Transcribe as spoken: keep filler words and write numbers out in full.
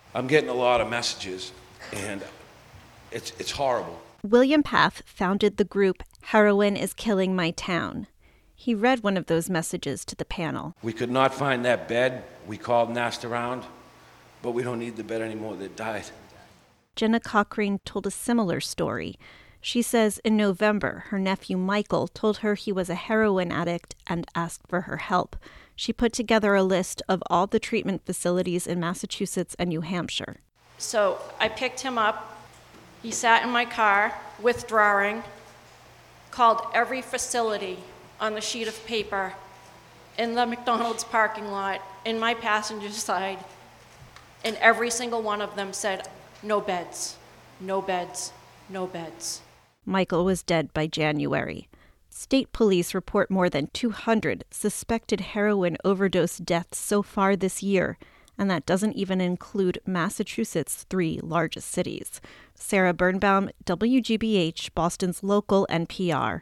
I'm getting a lot of messages, and it's it's horrible. William Path founded the group Heroin is Killing My Town. He read one of those messages to the panel. We could not find that bed. We called and asked around, but we don't need the bed anymore. They died. Jenna Cochrane told a similar story. She says in November, her nephew Michael told her he was a heroin addict and asked for her help. She put together a list of all the treatment facilities in Massachusetts and New Hampshire. So I picked him up. He sat in my car, withdrawing, called every facility on the sheet of paper in the McDonald's parking lot, in my passenger side, and every single one of them said, no beds, no beds, no beds. Michael was dead by January. State police report more than two hundred suspected heroin overdose deaths so far this year, and that doesn't even include Massachusetts' three largest cities. Sarah Birnbaum, W G B H, Boston's local N P R.